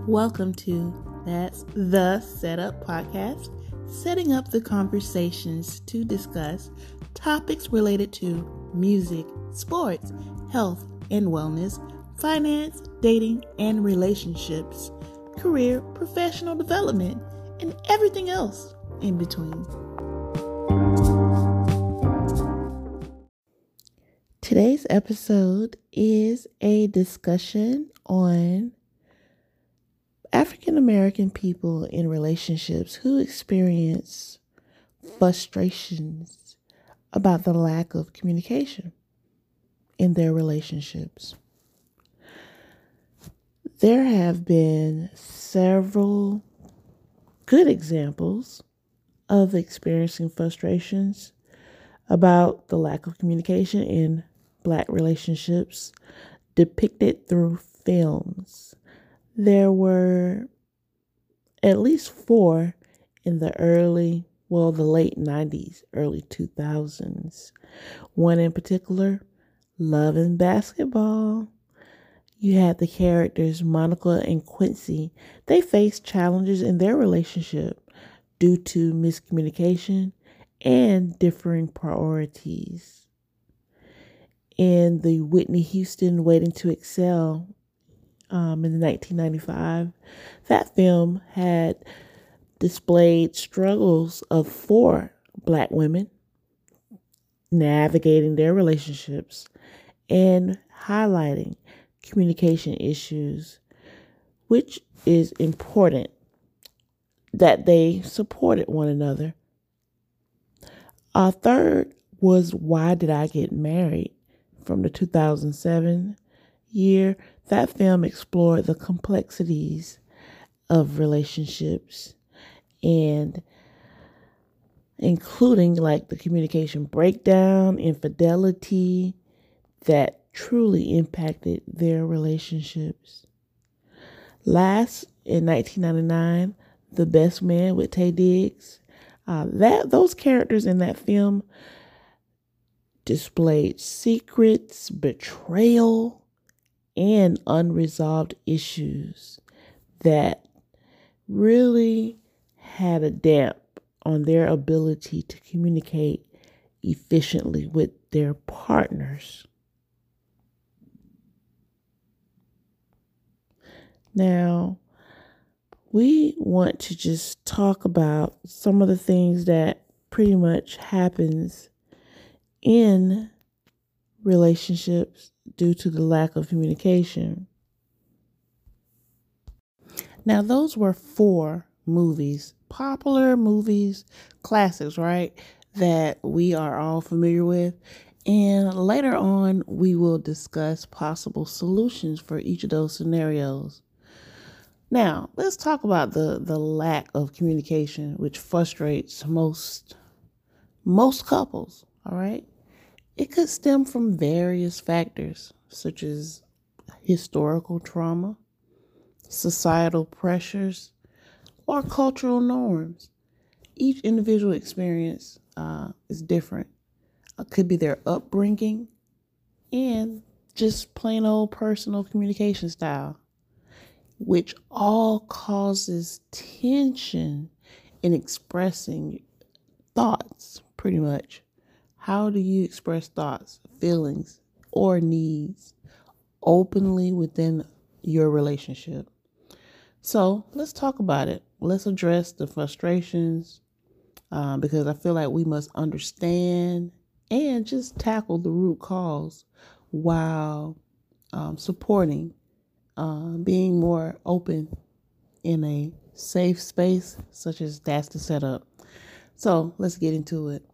Welcome to That's the Setup Podcast, setting up the conversations to discuss topics related to music, sports, health and wellness, finance, dating and relationships, career, professional development, and everything else in between. Today's episode is a discussion on African American people in relationships who experience frustrations about the lack of communication in their relationships. There have been several good examples of experiencing frustrations about the lack of communication in Black relationships depicted through films. There were at least 4 in the late 90s, early 2000s. One in particular, Love and Basketball. You had the characters Monica and Quincy. They faced challenges in their relationship due to miscommunication and differing priorities. In the Whitney Houston Waiting to Excel, in 1995, that film had displayed struggles of 4 Black women navigating their relationships and highlighting communication issues, which is important that they supported one another. Our third was Why Did I Get Married? From the 2007 year. That film explored the complexities of relationships and including like the communication breakdown, infidelity that truly impacted their relationships. Last, in 1999, The Best Man with Taye Diggs. Those characters in that film displayed secrets, betrayal, and unresolved issues that really had a damp on their ability to communicate efficiently with their partners. Now, we want to just talk about some of the things that pretty much happens in relationships due to the lack of communication. Now, those were 4 movies, popular movies, classics, right? That we are all familiar with. And later on, we will discuss possible solutions for each of those scenarios. Now, let's talk about the lack of communication, which frustrates most couples, all right? It could stem from various factors, such as historical trauma, societal pressures, or cultural norms. Each individual experience is different. It could be their upbringing and just plain old personal communication style, which all causes tension in expressing thoughts, pretty much. How do you express thoughts, feelings, or needs openly within your relationship? So let's talk about it. Let's address the frustrations because I feel like we must understand and just tackle the root cause while supporting being more open in a safe space such as That's the Setup. So let's get into it.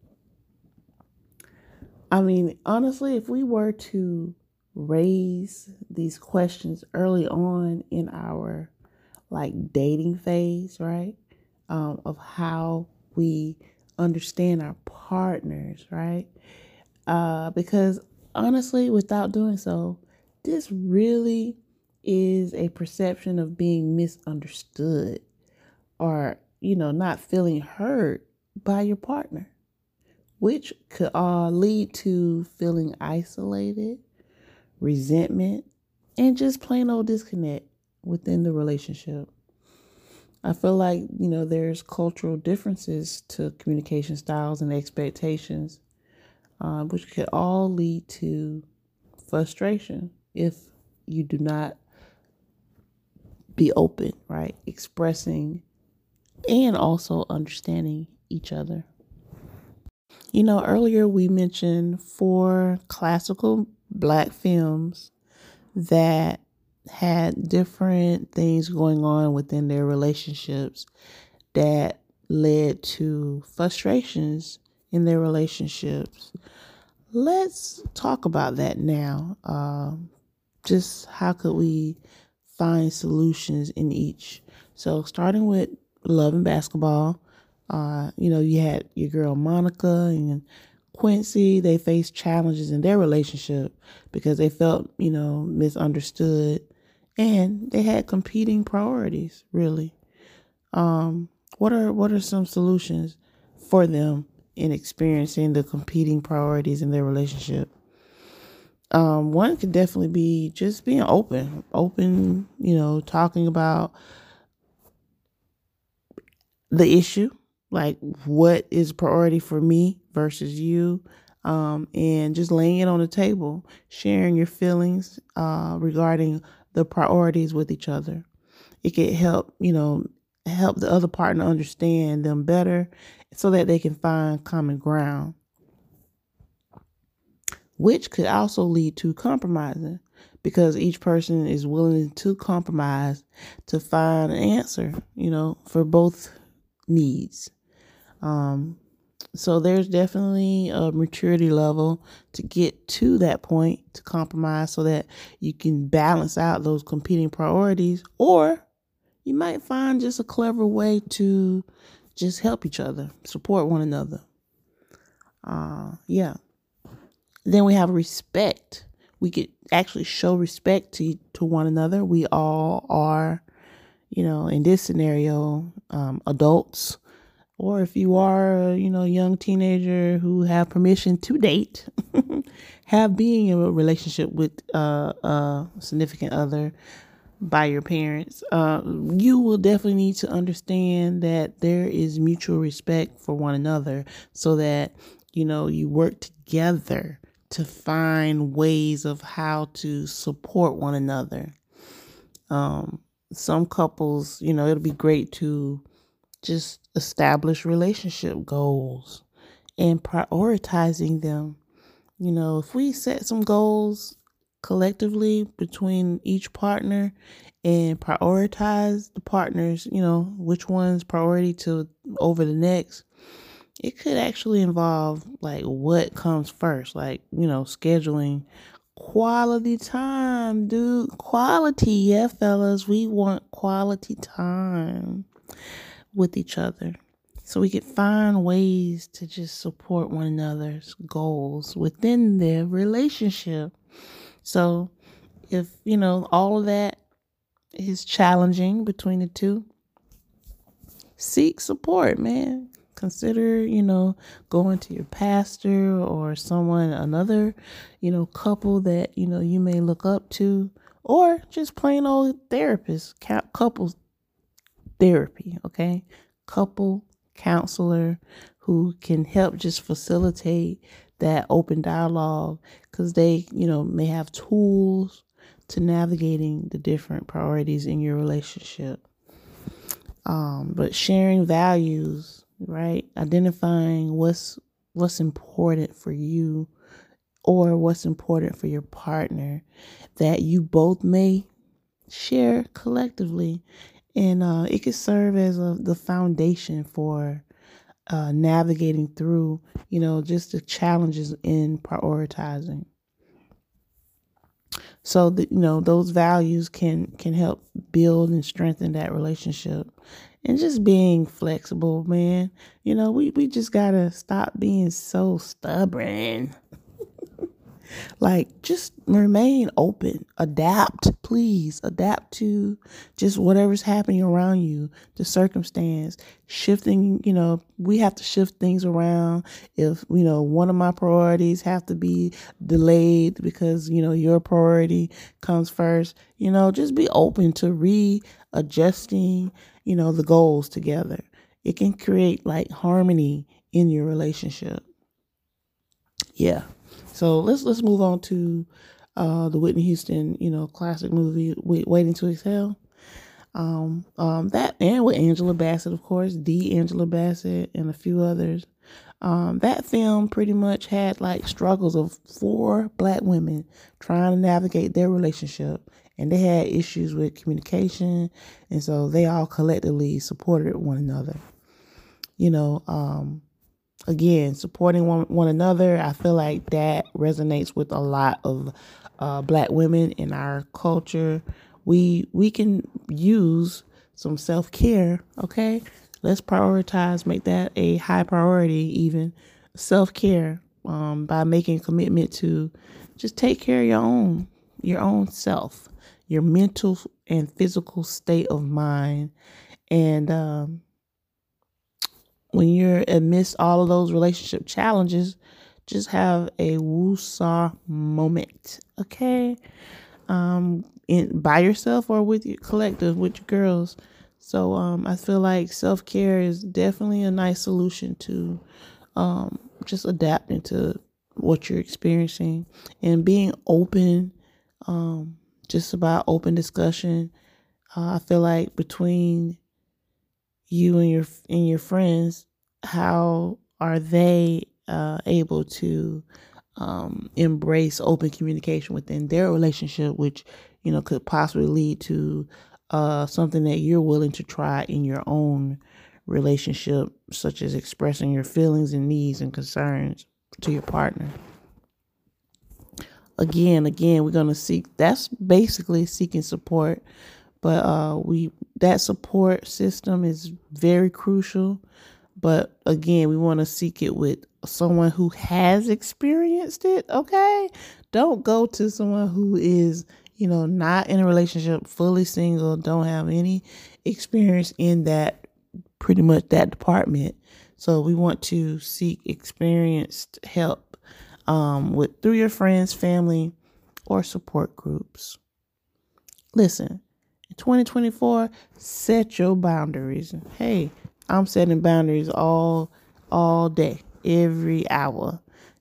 I mean, honestly, if we were to raise these questions early on in our dating phase, right? Of how we understand our partners, right? Because honestly, without doing so, this really is a perception of being misunderstood or, not feeling heard by your partner, which could lead to feeling isolated, resentment, and just plain old disconnect within the relationship. I feel like, there's cultural differences to communication styles and expectations, which could all lead to frustration if you do not be open, right? Expressing and also understanding each other. Earlier we mentioned 4 classical black films that had different things going on within their relationships that led to frustrations in their relationships. Let's talk about that now. Just how could we find solutions in each? So starting with Love and Basketball, you had your girl Monica and Quincy. They faced challenges in their relationship because they felt, misunderstood, and they had competing priorities, really. What are some solutions for them in experiencing the competing priorities in their relationship? One could definitely be just being open, talking about the issue, like what is priority for me versus you, and just laying it on the table, sharing your feelings regarding the priorities with each other. It could help the other partner understand them better so that they can find common ground, which could also lead to compromising because each person is willing to compromise to find an answer, for both needs. So there's definitely a maturity level to get to that point to compromise so that you can balance out those competing priorities, or you might find just a clever way to just help each other, support one another. Yeah. Then we have respect. We could actually show respect to one another. We all are, in this scenario, adults. Or if you are, a young teenager who have permission to date, have being in a relationship with a significant other by your parents, you will definitely need to understand that there is mutual respect for one another so that, you work together to find ways of how to support one another. Some couples, it'll be great to just establish relationship goals and prioritizing them. If we set some goals collectively between each partner and prioritize the partners, which one's priority to over the next, it could actually involve like what comes first, like, scheduling quality time, dude. Quality, yeah, fellas. We want quality time with each other so we could find ways to just support one another's goals within their relationship. So if, all of that is challenging between the two, seek support, man. Consider, going to your pastor or another, couple that, you may look up to, or just plain old therapist, couples therapy, okay? Couple counselor who can help just facilitate that open dialogue because they, may have tools to navigating the different priorities in your relationship. But sharing values, right? Identifying what's important for you or what's important for your partner that you both may share collectively. And it could serve as the foundation for navigating through, just the challenges in prioritizing. So that, those values can help build and strengthen that relationship. And just being flexible, man. We just gotta stop being so stubborn. Like, just remain open, adapt, please adapt to just whatever's happening around you, the circumstance, shifting, we have to shift things around. If, one of my priorities have to be delayed because, your priority comes first, just be open to readjusting, the goals together. It can create like harmony in your relationship. Yeah. So let's move on to the Whitney Houston, classic movie, Waiting to Exhale. That, and with Angela Bassett, of course, the Angela Bassett and a few others. That film pretty much had like struggles of 4 Black women trying to navigate their relationship, and they had issues with communication, and so they all collectively supported one another. Again, supporting one another, I feel like that resonates with a lot of Black women in our culture. We can use some self-care, okay? Let's prioritize, make that a high priority, even self-care, by making a commitment to just take care of your own self, your mental and physical state of mind. And when you're amidst all of those relationship challenges, just have a woosah moment, okay? By yourself or with your collective, with your girls. So I feel like self-care is definitely a nice solution to just adapting to what you're experiencing and being open, just about open discussion. I feel like between you and your friends, how are they able to embrace open communication within their relationship, which could possibly lead to something that you're willing to try in your own relationship, such as expressing your feelings and needs and concerns to your partner. Again, we're going to seek, that's basically seeking support, but that support system is very crucial. But again, we want to seek it with someone who has experienced it, okay? Don't go to someone who is, not in a relationship, fully single, don't have any experience in that, pretty much that department. So we want to seek experienced help through your friends, family, or support groups. Listen, in 2024, set your boundaries. Hey, I'm setting boundaries all day, every hour.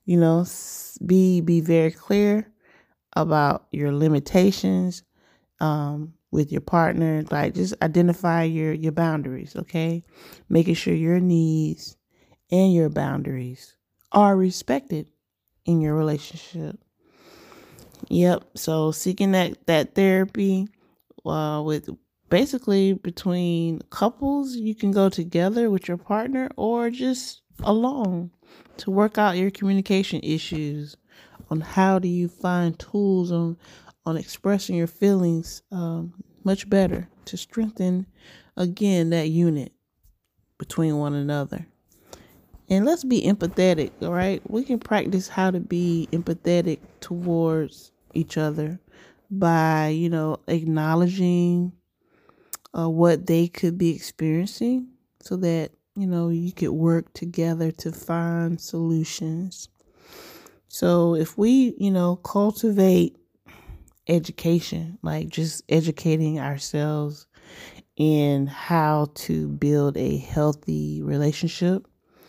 Be very clear about your limitations with your partner. Like, just identify your boundaries, okay? Making sure your needs and your boundaries are respected in your relationship. Yep. So seeking that therapy with basically between couples, you can go together with your partner or just alone to work out your communication issues. On how do you find tools on expressing your feelings much better to strengthen again that unit between one another. And let's be empathetic, all right? We can practice how to be empathetic towards each other by, acknowledging what they could be experiencing so that, you could work together to find solutions. So if we, cultivate education, like just educating ourselves in how to build a healthy relationship,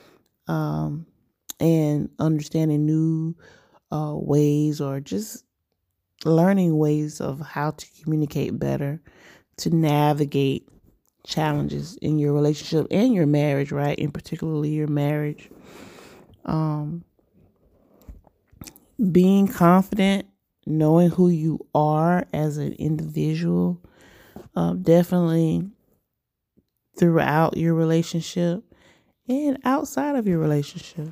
and understanding new ways, or just learning ways of how to communicate better, to navigate challenges in your relationship and your marriage, right? And particularly your marriage. Being confident, knowing who you are as an individual, definitely throughout your relationship and outside of your relationship.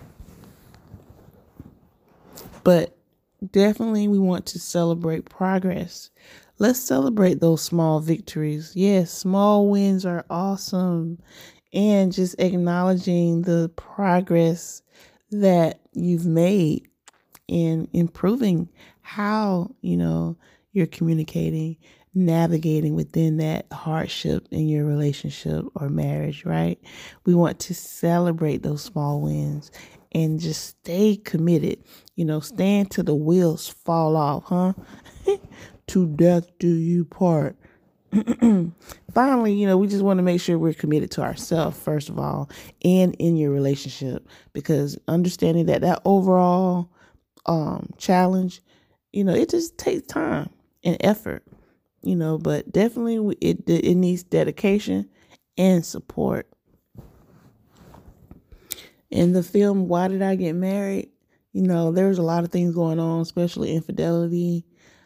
But definitely we want to celebrate progress. Let's celebrate those small victories. Yes, small wins are awesome. And just acknowledging the progress that you've made in improving how, you're communicating, navigating within that hardship in your relationship or marriage, right? We want to celebrate those small wins and just stay committed, stand till the wheels fall off, huh? To death do you part. Finally, we just want to make sure we're committed to ourselves, first of all, and in your relationship, because understanding that overall challenge, it just takes time and effort, but definitely it needs dedication and support. In the film Why Did I Get Married? There's a lot of things going on, especially infidelity.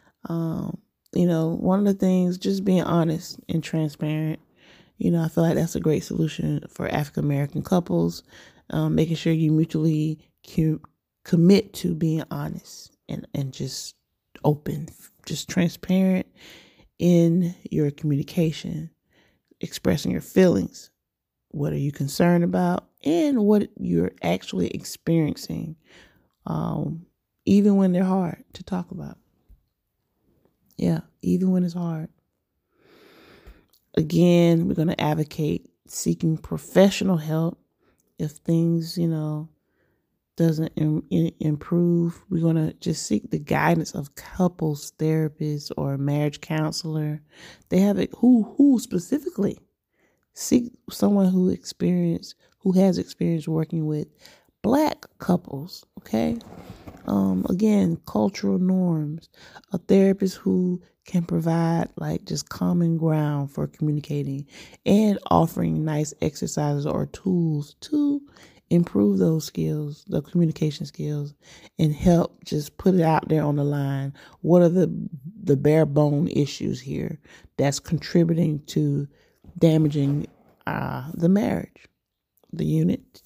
One of the things, just being honest and transparent. I feel like that's a great solution for African American couples, making sure you mutually commit to being honest and just open, just transparent in your communication, expressing your feelings. What are you concerned about and what you're actually experiencing, even when they're hard to talk about. Yeah, even when it's hard. Again, we're going to advocate seeking professional help if things, doesn't improve. We're going to just seek the guidance of couples therapists or a marriage counselor. They have it who specifically seek someone who has experience working with Black couples. Okay. Again, cultural norms, a therapist who can provide like just common ground for communicating and offering nice exercises or tools to improve those skills, the communication skills, and help just put it out there on the line. What are the bare bone issues here that's contributing to damaging the marriage, the unit?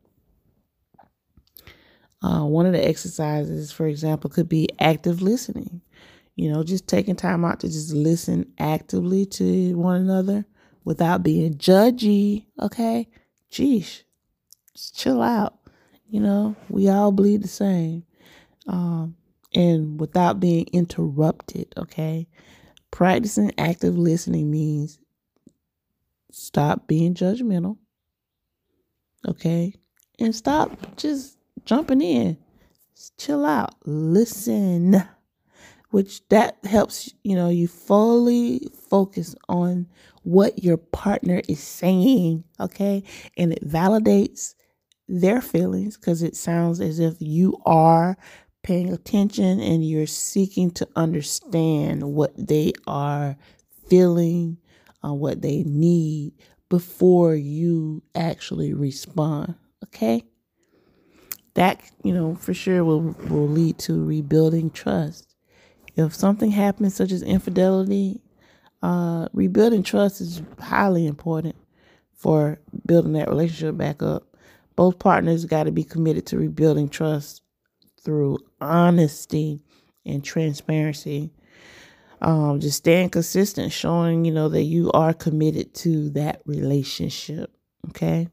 One of the exercises, for example, could be active listening. Just taking time out to just listen actively to one another without being judgy. Okay. Geesh, just chill out. We all bleed the same. And without being interrupted. Okay. Practicing active listening means stop being judgmental. Okay. And stop just jumping in. Just chill out. Listen. Which that helps, you fully focus on what your partner is saying, okay? And it validates their feelings because it sounds as if you are paying attention and you're seeking to understand what they are feeling, what they need before you actually respond, okay? That, for sure will lead to rebuilding trust. If something happens, such as infidelity, rebuilding trust is highly important for building that relationship back up. Both partners got to be committed to rebuilding trust through honesty and transparency. Just staying consistent, showing, that you are committed to that relationship. Okay.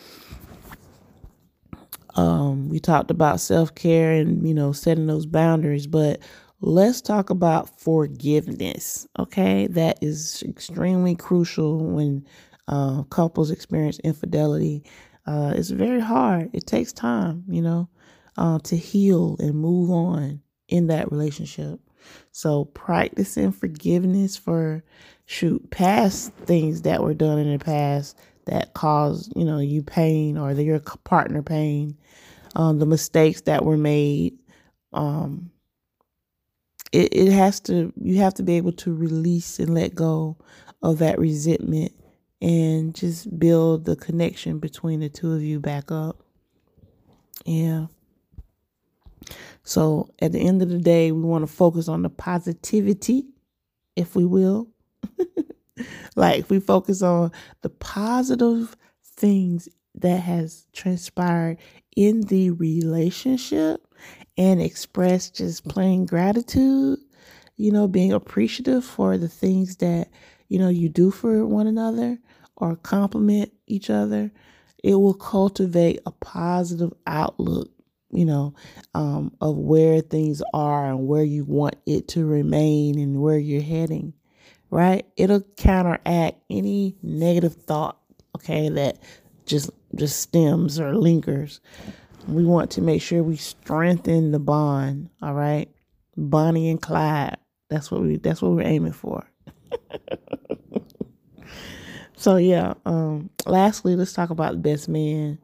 We talked about self-care and, setting those boundaries, but let's talk about forgiveness, okay? That is extremely crucial when couples experience infidelity. It's very hard. It takes time, to heal and move on in that relationship. So practicing forgiveness for past things that were done in the past that caused, you pain or your partner pain, the mistakes that were made, you have to be able to release and let go of that resentment and just build the connection between the two of you back up. Yeah. So at the end of the day, we want to focus on the positivity, if we will. Like if we focus on the positive things that has transpired in the relationship and express just plain gratitude, being appreciative for the things that, you do for one another or compliment each other, it will cultivate a positive outlook, of where things are and where you want it to remain and where you're heading, right? It'll counteract any negative thought, okay, that just stems or lingers. We want to make sure we strengthen the bond, all right? Bonnie and Clyde. That's what we're aiming for. So yeah, lastly, let's talk about The Best Man.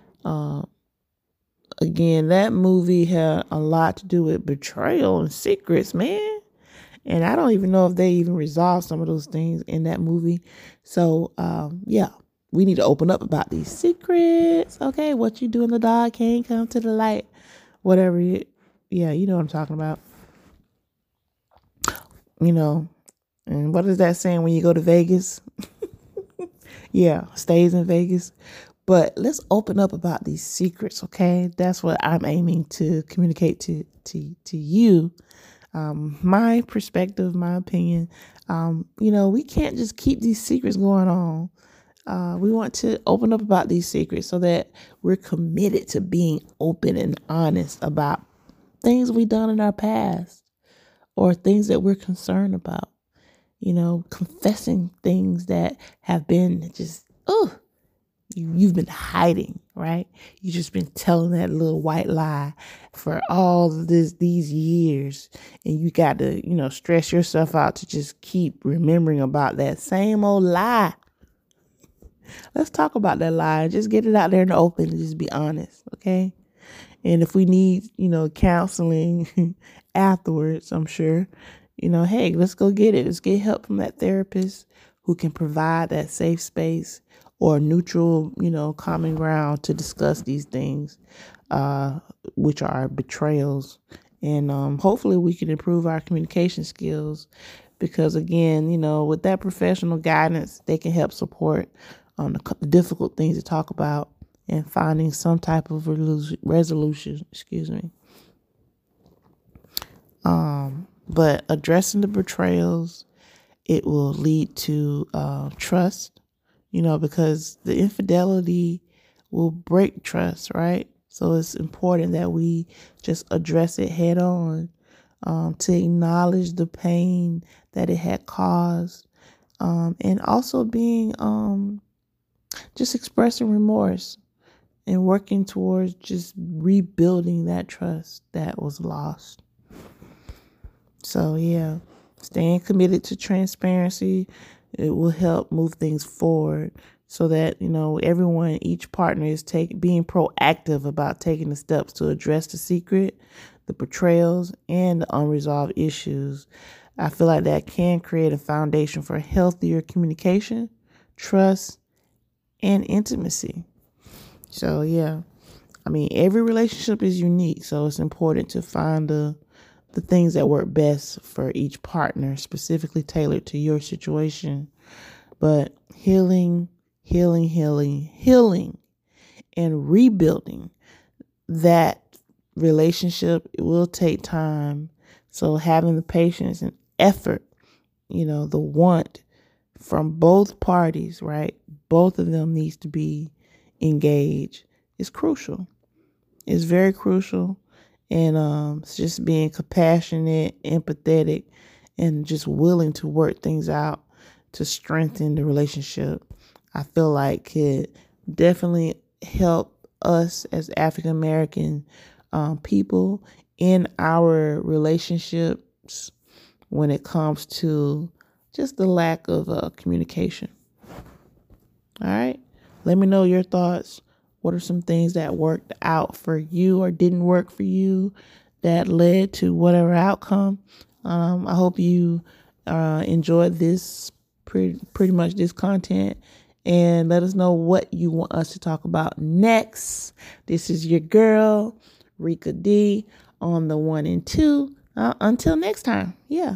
Again, that movie had a lot to do with betrayal and secrets, man. And I don't even know if they even resolved some of those things in that movie. So, yeah, we need to open up about these secrets. Okay, what you do in the dark can't come to the light. Whatever yeah, you know what I'm talking about. And what is that saying when you go to Vegas? Yeah, stays in Vegas. But let's open up about these secrets, okay? That's what I'm aiming to communicate to you. My perspective, my opinion. We can't just keep these secrets going on. We want to open up about these secrets so that we're committed to being open and honest about things we've done in our past or things that we're concerned about. Confessing things that have been just, you've been hiding, right? You've just been telling that little white lie for all of these years. And you got to, stress yourself out to just keep remembering about that same old lie. Let's talk about that lie and just get it out there in the open and just be honest, okay? And if we need, counseling afterwards, I'm sure, hey, let's go get it. Let's get help from that therapist who can provide that safe space or neutral, common ground to discuss these things, which are betrayals. And hopefully we can improve our communication skills because, again, with that professional guidance, they can help support the difficult things to talk about and finding some type of resolution, But addressing the betrayals, it will lead to trust, because the infidelity will break trust, right? So it's important that we just address it head on, to acknowledge the pain that it had caused, and also being just expressing remorse and working towards just rebuilding that trust that was lost. So yeah, staying committed to transparency, it will help move things forward so that, everyone, each partner is being proactive about taking the steps to address the secret, the betrayals, and the unresolved issues. I feel like that can create a foundation for healthier communication, trust, and intimacy. So yeah, every relationship is unique. So it's important to find the things that work best for each partner, specifically tailored to your situation. But healing, and rebuilding that relationship, it will take time. So having the patience and effort, the want from both parties, right? Both of them needs to be engaged. It's crucial. It's very crucial. And it's just being compassionate, empathetic, and just willing to work things out to strengthen the relationship. I feel like could definitely help us as African American people in our relationships when it comes to just the lack of communication. All right. Let me know your thoughts. What are some things that worked out for you or didn't work for you that led to whatever outcome? I hope you enjoyed this pretty much this content, and let us know what you want us to talk about next. This is your girl, Rika D, on the 1 and 2. Until next time. Yeah.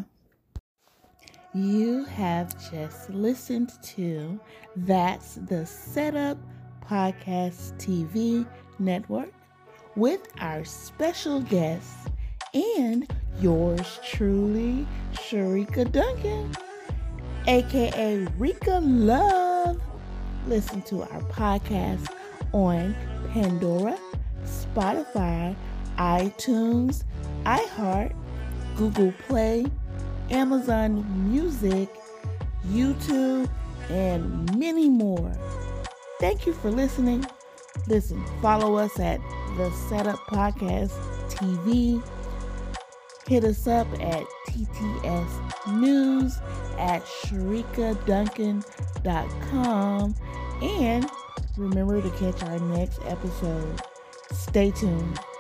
You have just listened to That's the Setup Podcast TV Network with our special guest and yours truly, Sharika Duncan, aka Rika Love. Listen to our podcast on Pandora, Spotify, iTunes, iHeart, Google Play, Amazon Music, YouTube, and many more. Thank you for listening. Listen, follow us at The Setup Podcast TV. Hit us up at TTS News at sharikaduncan.com. And remember to catch our next episode. Stay tuned.